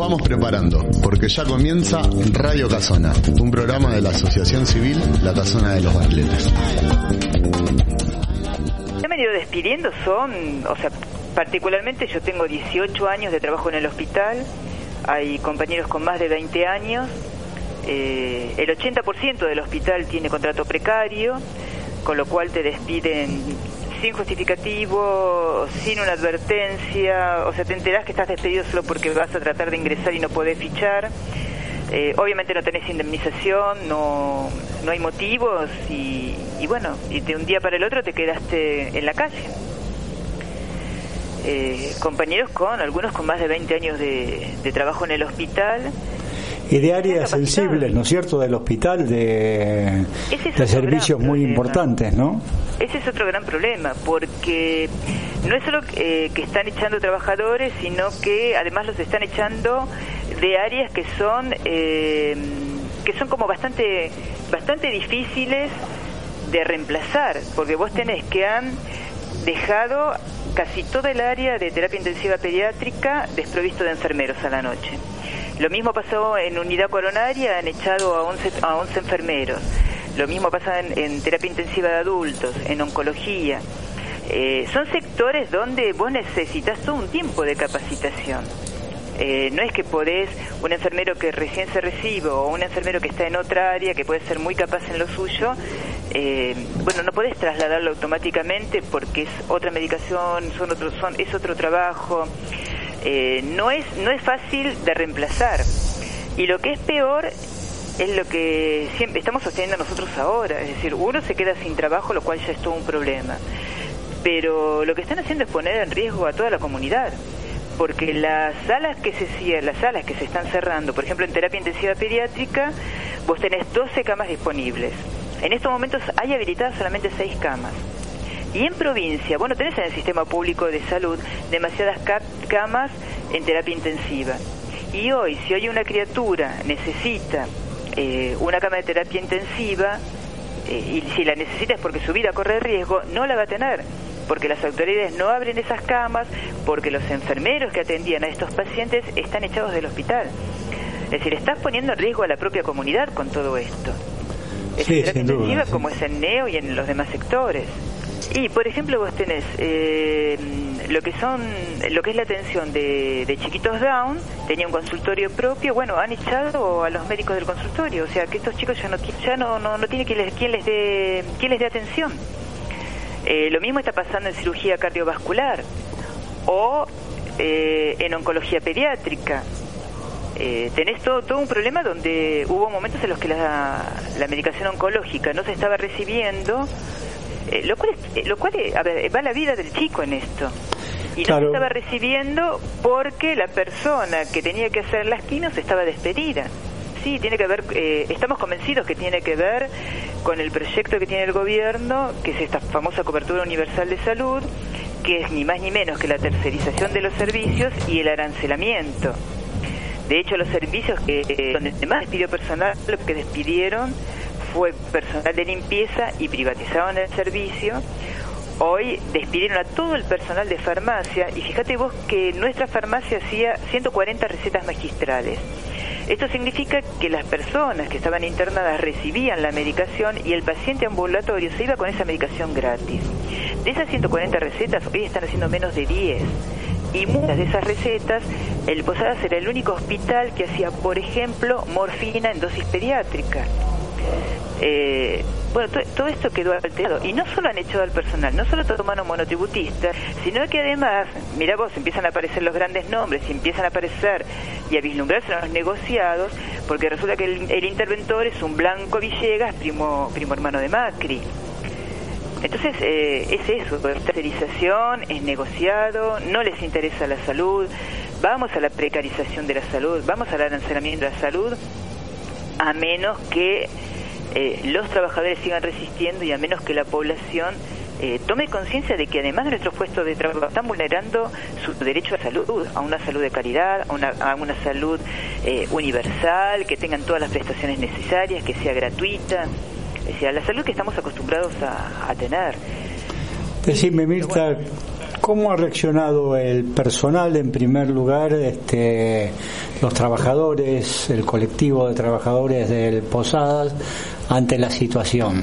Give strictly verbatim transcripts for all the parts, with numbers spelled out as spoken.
vamos preparando, porque ya comienza Radio Casona, un programa de la Asociación Civil La Casona de los Barletes. Me han ido despidiendo, son, o sea, particularmente yo tengo dieciocho años de trabajo en el hospital, hay compañeros con más de veinte años, eh, el ochenta por ciento del hospital tiene contrato precario, con lo cual te despiden sin justificativo, sin una advertencia, o sea, te enterás que estás despedido solo porque vas a tratar de ingresar y no podés fichar. Eh, obviamente no tenés indemnización, no no hay motivos y, y bueno, y de un día para el otro te quedaste en la calle. Eh, compañeros con, algunos con más de veinte años de, de trabajo en el hospital. Y de áreas sensibles, ¿no es cierto?, del hospital, de, de servicios muy importantes, ¿no? Ese es otro gran problema, porque no es solo eh, que están echando trabajadores, sino que además los están echando de áreas que son eh, que son como bastante bastante difíciles de reemplazar, porque vos tenés que han dejado casi toda el área de terapia intensiva pediátrica desprovisto de enfermeros a la noche. Lo mismo pasó en unidad coronaria, han echado a once, a once enfermeros. Lo mismo pasa en, en terapia intensiva de adultos, en oncología. Eh, son sectores donde vos necesitas todo un tiempo de capacitación. Eh, no es que podés, un enfermero que recién se recibe o un enfermero que está en otra área, que puede ser muy capaz en lo suyo, eh, bueno, no podés trasladarlo automáticamente porque es otra medicación, son otros, son, es otro trabajo. Eh, no es no es fácil de reemplazar, y lo que es peor es lo que siempre estamos sosteniendo nosotros ahora, es decir, uno se queda sin trabajo, lo cual ya es todo un problema, pero lo que están haciendo es poner en riesgo a toda la comunidad, porque las salas que se cierran, las salas que se están cerrando, por ejemplo en terapia intensiva pediátrica, vos tenés doce camas disponibles, en estos momentos hay habilitadas solamente seis camas. Y en provincia, vos no tenés en el sistema público de salud demasiadas camas en terapia intensiva. Y hoy, si hoy una criatura necesita eh, una cama de terapia intensiva, eh, y si la necesita es porque su vida corre riesgo, no la va a tener, porque las autoridades no abren esas camas, porque los enfermeros que atendían a estos pacientes están echados del hospital. Es decir, estás poniendo en riesgo a la propia comunidad con todo esto. Es sí, terapia sin intensiva, duda, sí. Como es en Neo y en los demás sectores. Y por ejemplo vos tenés eh, lo que son lo que es la atención de, de chiquitos Down, tenía un consultorio propio, bueno, han echado a los médicos del consultorio, o sea que estos chicos ya no ya no no, no tiene quien les quien les dé quien les dé atención. Eh, lo mismo está pasando en cirugía cardiovascular o eh, en oncología pediátrica. Eh, tenés todo, todo un problema donde hubo momentos en los que la, la medicación oncológica no se estaba recibiendo. Eh, lo cual, es, eh, lo cual es, a ver, va la vida del chico en esto. Y claro. No se estaba recibiendo porque la persona que tenía que hacer las quimios estaba despedida. Sí, tiene que ver, eh, estamos convencidos que tiene que ver con el proyecto que tiene el gobierno, que es esta famosa cobertura universal de salud, que es ni más ni menos que la tercerización de los servicios y el arancelamiento. De hecho, los servicios que eh, donde más despidió personal, lo que despidieron fue personal de limpieza y privatizaron el servicio. Hoy despidieron a todo el personal de farmacia y fíjate vos que nuestra farmacia hacía ciento cuarenta recetas magistrales. Esto significa que las personas que estaban internadas recibían la medicación y el paciente ambulatorio se iba con esa medicación gratis. De esas ciento cuarenta recetas hoy están haciendo menos de diez. Y muchas de esas recetas, el Posadas era el único hospital que hacía, por ejemplo, morfina en dosis pediátrica. Eh, bueno, to- todo esto quedó alterado y no solo han echado al personal, no solo tomaron monotributistas, sino que además, mirá vos, empiezan a aparecer los grandes nombres y empiezan a aparecer y a vislumbrarse los negociados, porque resulta que el, el interventor es un Blanco Villegas, primo, primo hermano de Macri. Entonces eh, es eso, la tercerización, es negociado, no les interesa la salud, vamos a la precarización de la salud, vamos al arancelamiento de la salud, a menos que eh, los trabajadores sigan resistiendo y a menos que la población eh, tome conciencia de que además de nuestros puestos de trabajo están vulnerando su derecho a salud, a una salud de calidad, a una, a una salud eh, universal, que tengan todas las prestaciones necesarias, que sea gratuita, es decir, a la salud que estamos acostumbrados a, a tener. Decime, Mirta, ¿Cómo ha reaccionado el personal en primer lugar, este, los trabajadores, el colectivo de trabajadores del Posadas ante la situación?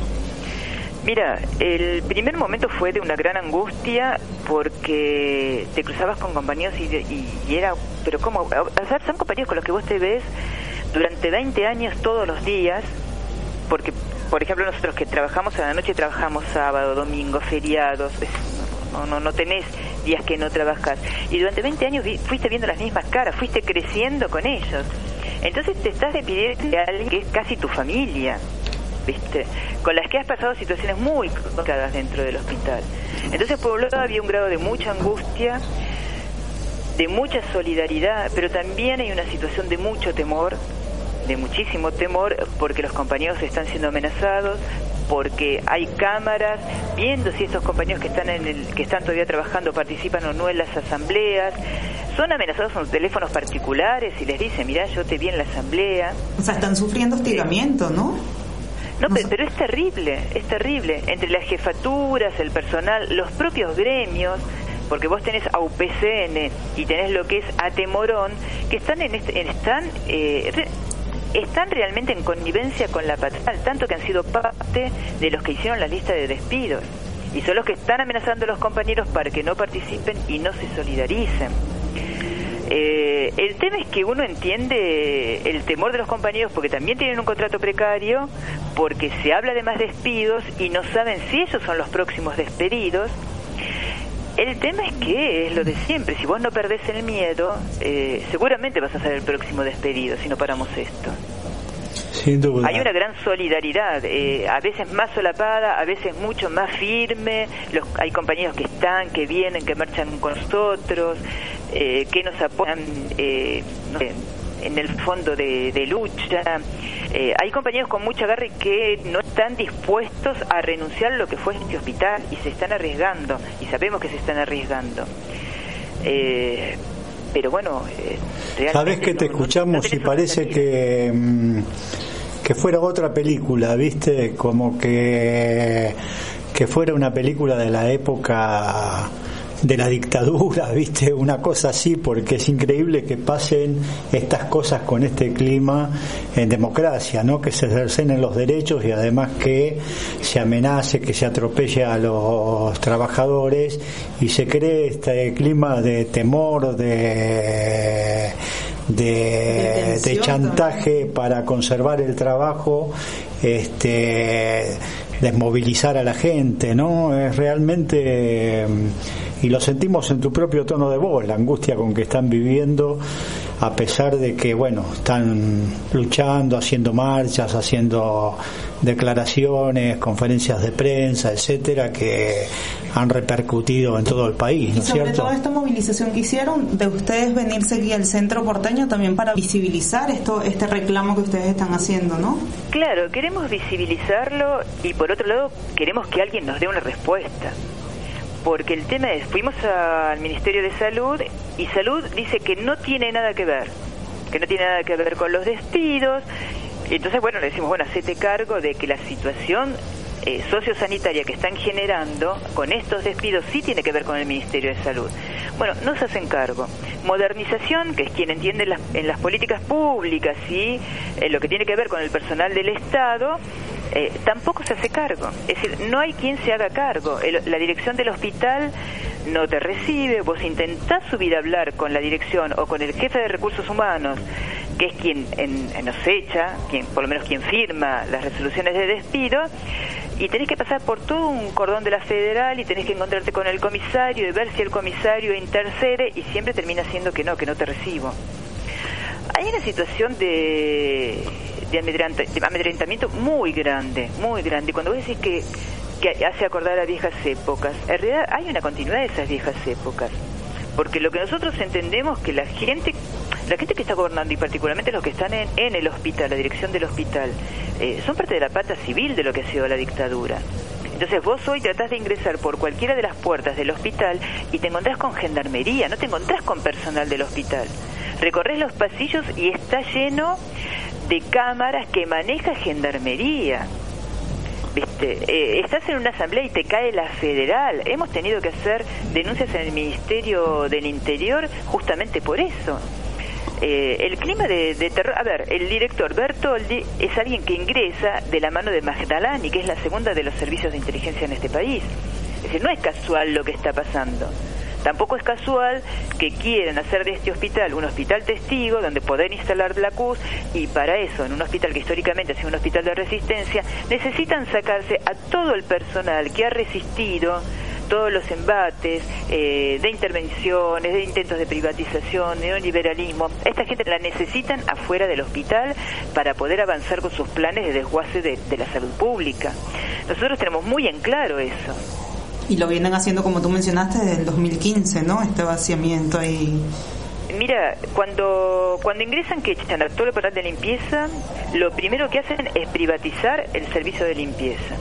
Mira, el primer momento fue de una gran angustia porque te cruzabas con compañeros y, y, y era, pero ¿cómo? O sea, son compañeros con los que vos te ves durante veinte años todos los días, porque, por ejemplo, nosotros que trabajamos a la noche, trabajamos sábado, domingo, feriados, no, no, no tenés días que no trabajas, y durante veinte años vi, fuiste viendo las mismas caras, fuiste creciendo con ellos, entonces te estás despidiendo de alguien que es casi tu familia, ¿viste? Con las que has pasado situaciones muy complicadas dentro del hospital. Entonces, por un lado había un grado de mucha angustia, de mucha solidaridad, pero también hay una situación de mucho temor, de muchísimo temor, porque los compañeros están siendo amenazados, porque hay cámaras viendo si estos compañeros que están en el, que están todavía trabajando participan o no en las asambleas. Son amenazados con teléfonos particulares y les dicen, mirá, yo te vi en la asamblea. O sea, están sufriendo hostigamiento, ¿no? No, pero, pero es terrible, es terrible. Entre las jefaturas, el personal, los propios gremios, porque vos tenés a U P C N y tenés lo que es Atemorón, que están en este, están eh, re, están realmente en connivencia con la patronal, tanto que han sido parte de los que hicieron la lista de despidos, y son los que están amenazando a los compañeros para que no participen y no se solidaricen. Eh, el tema es que uno entiende el temor de los compañeros porque también tienen un contrato precario, porque se habla de más despidos y no saben si ellos son los próximos despedidos. El tema es que es lo de siempre, si vos no perdés el miedo, eh, seguramente vas a ser el próximo despedido si no paramos esto. Sin duda. Hay una gran solidaridad, eh, a veces más solapada, a veces mucho más firme. Los, hay compañeros que están, que vienen, que marchan con nosotros, eh, que nos apoyan eh, no sé, en el fondo de, de lucha. Eh, hay compañeros con mucha garra que no están dispuestos a renunciar a lo que fue este hospital y se están arriesgando, y sabemos que se están arriesgando. Eh, pero bueno, eh, sabes que te no, escuchamos no y parece que que fuera otra película, viste, como que que fuera una película de la época de la dictadura, viste, una cosa así, porque es increíble que pasen estas cosas con este clima en democracia, ¿no? Que se cercenen los derechos y además que se amenace, que se atropelle a los trabajadores y se cree este clima de temor, de de, de chantaje para conservar el trabajo, este desmovilizar a la gente, ¿no? Es realmente, y lo sentimos en tu propio tono de voz, la angustia con que están viviendo, a pesar de que, bueno, están luchando, haciendo marchas, haciendo declaraciones, conferencias de prensa, etcétera, que han repercutido en todo el país, ¿no es cierto? Y sobre todo esta movilización que hicieron de ustedes venirse aquí al centro porteño también para visibilizar esto, este reclamo que ustedes están haciendo, ¿no? Claro, queremos visibilizarlo y por otro lado queremos que alguien nos dé una respuesta. Porque el tema es, fuimos al Ministerio de Salud y Salud dice que no tiene nada que ver, que no tiene nada que ver con los despidos. Y entonces, bueno, le decimos, bueno, hacete cargo de que la situación eh, sociosanitaria que están generando con estos despidos sí tiene que ver con el Ministerio de Salud. Bueno, no se hacen cargo. Modernización, que es quien entiende las, en las políticas públicas y eh, lo que tiene que ver con el personal del Estado, Eh, tampoco se hace cargo, es decir, no hay quien se haga cargo. El, la dirección del hospital no te recibe, vos intentás subir a hablar con la dirección o con el jefe de recursos humanos, que es quien en, en nos echa, quien, por lo menos quien firma las resoluciones de despido, y tenés que pasar por todo un cordón de la federal y tenés que encontrarte con el comisario y ver si el comisario intercede, y siempre termina siendo que no, que no te recibo. Hay una situación de de amedrentamiento muy grande, muy grande. Cuando vos decís que, que hace acordar a viejas épocas, en realidad hay una continuidad de esas viejas épocas, porque lo que nosotros entendemos que la gente, la gente que está gobernando y particularmente los que están en, en el hospital, la dirección del hospital, eh, son parte de la pata civil de lo que ha sido la dictadura. Entonces vos hoy tratás de ingresar por cualquiera de las puertas del hospital y te encontrás con gendarmería, no te encontrás con personal del hospital. Recorres los pasillos y está lleno de cámaras que maneja gendarmería. ¿Viste? Eh, estás en una asamblea y te cae la federal. Hemos tenido que hacer denuncias en el Ministerio del Interior justamente por eso. Eh, el clima de, de terror... A ver, el director Bertoldi es alguien que ingresa de la mano de Magdalani, que es la segunda de los servicios de inteligencia en este país. Es decir, no es casual lo que está pasando. Tampoco es casual que quieran hacer de este hospital un hospital testigo donde poder instalar la C U S, y para eso, en un hospital que históricamente ha sido un hospital de resistencia, necesitan sacarse a todo el personal que ha resistido todos los embates eh, de intervenciones, de intentos de privatización, de neoliberalismo. Esta gente la necesitan afuera del hospital para poder avanzar con sus planes de desguace de, de la salud pública. Nosotros tenemos muy en claro eso. Y lo vienen haciendo, como tú mencionaste, desde el dos mil quince, ¿no? Este vaciamiento ahí. Mira, cuando cuando ingresan, que echan a todo el personal de limpieza, lo primero que hacen es privatizar el servicio de limpieza.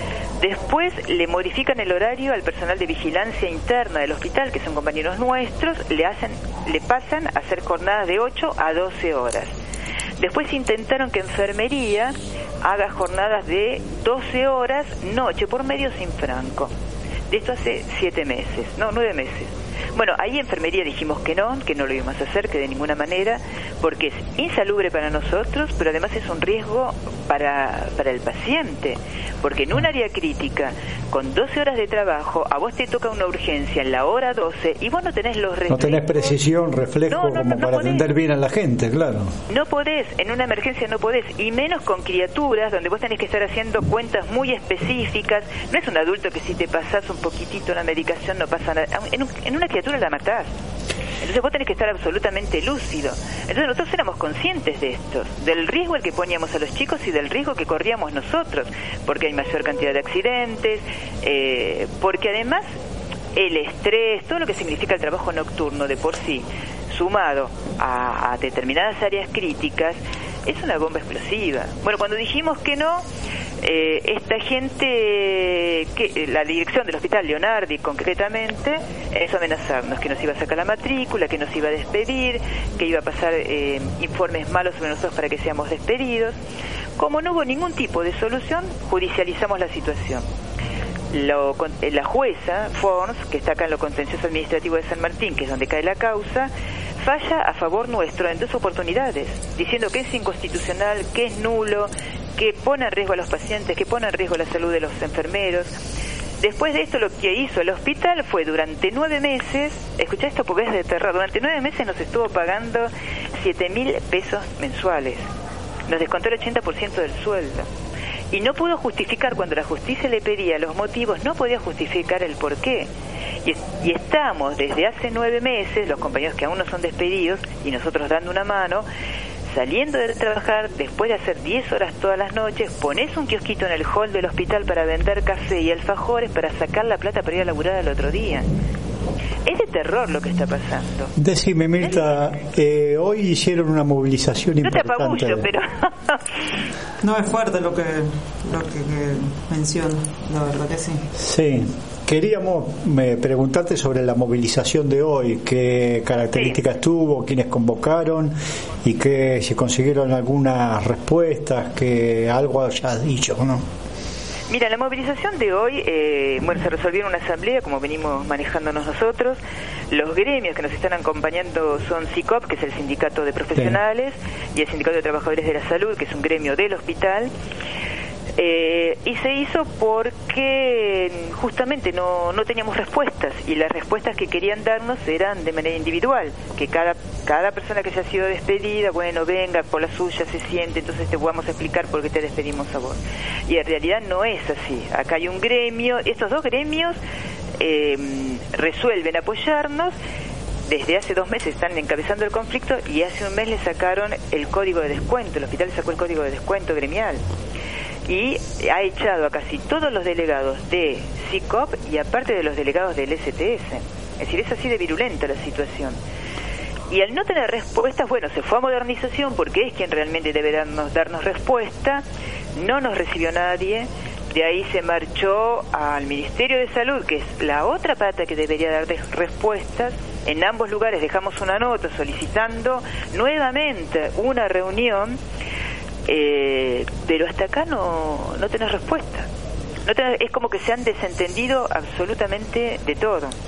Después le modifican el horario al personal de vigilancia interna del hospital, que son compañeros nuestros, le hacen, le pasan a hacer jornadas de ocho a doce horas. Después intentaron que enfermería haga jornadas de doce horas, noche por medio sin franco. De esto hace siete meses, no, nueve meses. Bueno, ahí enfermería dijimos que no, que no lo íbamos a hacer, que de ninguna manera, porque es insalubre para nosotros, pero además es un riesgo para, para el paciente, porque en un área crítica, con doce horas de trabajo, a vos te toca una urgencia en la hora doce y vos no tenés los reflejos. No tenés precisión, reflejo, no, no, como no, no para podés. Atender bien a la gente, claro. No podés, en una emergencia no podés, y menos con criaturas donde vos tenés que estar haciendo cuentas muy específicas. No es un adulto que si te pasás un poquitito una medicación no pasa nada. En, un, en una criatura la matás. Entonces vos tenés que estar absolutamente lúcido. Entonces nosotros éramos conscientes de esto, del riesgo al que poníamos a los chicos y del riesgo que corríamos nosotros, porque hay mayor cantidad de accidentes, eh, porque además el estrés, todo lo que significa el trabajo nocturno de por sí, sumado a, a determinadas áreas críticas, es una bomba explosiva. Bueno, cuando dijimos que no, eh, esta gente, que la dirección del hospital Leonardi concretamente, eso amenazarnos, que nos iba a sacar la matrícula, que nos iba a despedir, que iba a pasar eh, informes malos sobre nosotros para que seamos despedidos. Como no hubo ningún tipo de solución, judicializamos la situación. Lo, la jueza Forns, que está acá en lo contencioso administrativo de San Martín, que es donde cae la causa, falla a favor nuestro en dos oportunidades, diciendo que es inconstitucional, que es nulo, que pone en riesgo a los pacientes, que pone en riesgo la salud de los enfermeros. Después de esto, lo que hizo el hospital fue durante nueve meses, escuchá esto porque es de terror, durante nueve meses nos estuvo pagando siete mil pesos mensuales, nos descontó el ochenta por ciento del sueldo. Y no pudo justificar, cuando la justicia le pedía los motivos, no podía justificar el porqué. Y, y estamos desde hace nueve meses, los compañeros que aún no son despedidos, y nosotros dando una mano, saliendo de trabajar, después de hacer diez horas todas las noches, ponés un kiosquito en el hall del hospital para vender café y alfajores para sacar la plata para ir a laburar al otro día. Es de terror lo que está pasando. Decime, Mirta, eh, hoy hicieron una movilización no importante. No te apabullo, pero... No, es fuerte lo que, lo que, que menciona, la verdad que sí. Sí. Queríamos eh, preguntarte sobre la movilización de hoy, qué características sí. tuvo, quiénes convocaron y que si consiguieron algunas respuestas, que algo hayas dicho, ¿no? Mira, la movilización de hoy, eh, bueno, se resolvió en una asamblea, como venimos manejándonos nosotros. Los gremios que nos están acompañando son C I C O P, que es el Sindicato de Profesionales, sí. y el Sindicato de Trabajadores de la Salud, que es un gremio del hospital. Eh, y se hizo porque justamente no, no teníamos respuestas, y las respuestas que querían darnos eran de manera individual, que cada cada persona que se ha sido despedida, bueno, venga por la suya, se siente, entonces te vamos a explicar por qué te despedimos a vos. Y en realidad no es así. Acá hay un gremio, estos dos gremios eh, resuelven apoyarnos. Desde hace dos meses están encabezando el conflicto, y hace un mes le sacaron el código de descuento, el hospital sacó el código de descuento gremial. Y ha echado a casi todos los delegados de C I C O P y aparte de los delegados del S T S. Es decir, es así de virulenta la situación. Y al no tener respuestas, bueno, se fue a modernización porque es quien realmente debe darnos, darnos respuesta. No nos recibió nadie. De ahí se marchó al Ministerio de Salud, que es la otra pata que debería dar respuestas. En ambos lugares dejamos una nota solicitando nuevamente una reunión. Eh, pero hasta acá no, no tenés respuesta. no te, es como que se han desentendido absolutamente de todo.